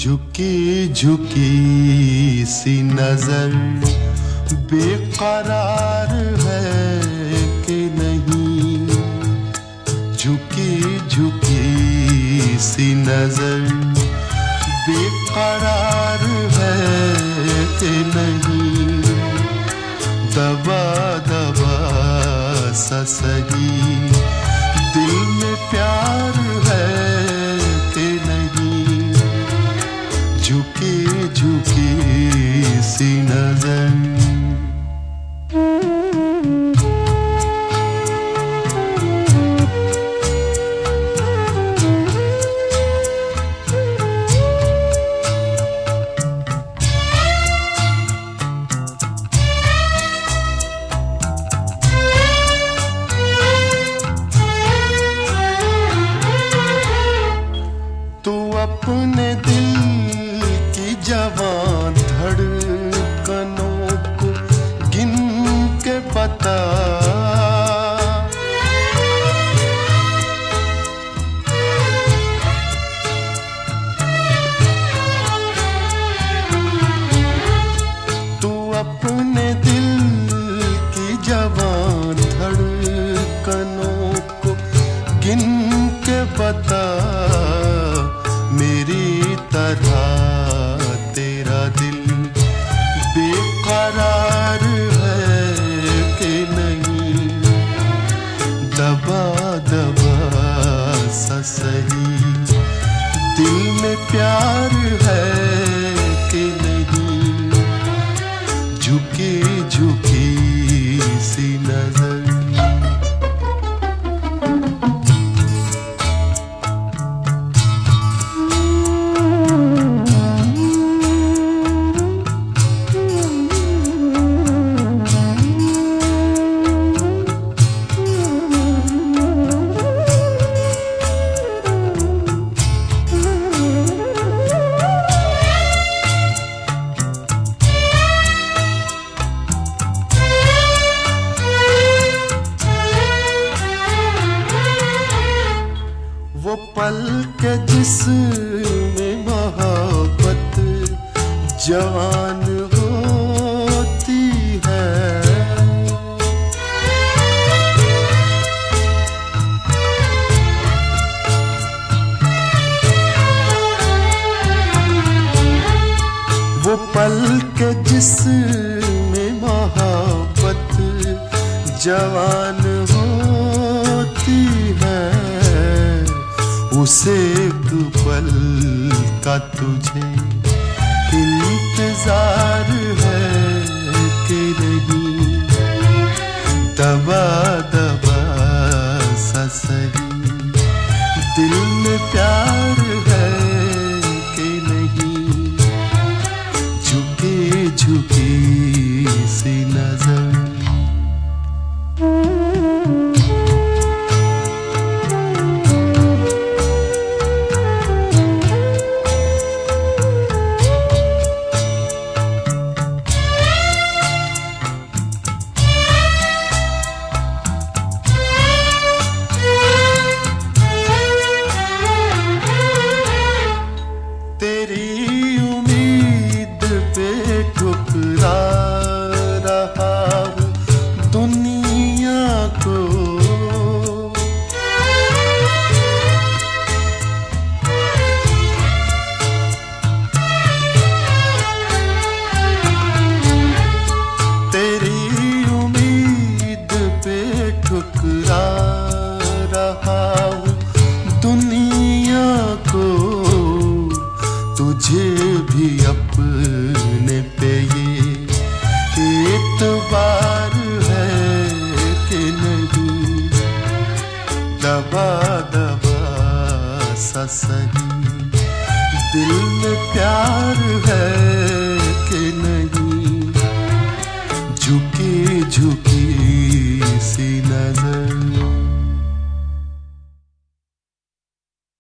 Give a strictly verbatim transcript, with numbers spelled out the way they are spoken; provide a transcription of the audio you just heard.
झुकी झुकी सी नजर बेकरार है कि नहीं, झुकी झुकी सी नजर बेकरार है कि नहीं, दबा दबा सा सही दिल में प्यार है कि नहीं, झुकी झुकी सी नजर। अपने दिल की जवान धड़कनों को गिन के बता, तू अपने दिल की जवान धड़कनों को गिन के बता, मेरी तरह तेरा दिल बेकरार है कि नहीं, दबा दबा सा सही दिल में प्यार है कि नहीं, झुकी झुकी सी नजर। वो पल के जिसमें मोहब्बत जवान होती है, वो पल के जिसमें मोहब्बत जवान होती है, उसे एक पल का तुझे इंतजार है कि नहीं, दबा दबा सा सही दिल में प्यार है कि नहीं, झुकी झुकी सी नजर। तेरी उम्मीद पे ठुकरा रहा हूँ दुनिया को, तेरी उम्मीद पे ठुकरा रहा हूँ दुनिया को, तुझे भी अपने पे ये एतबार है कि नहीं, दबा दबा सा सही दिल में प्यार है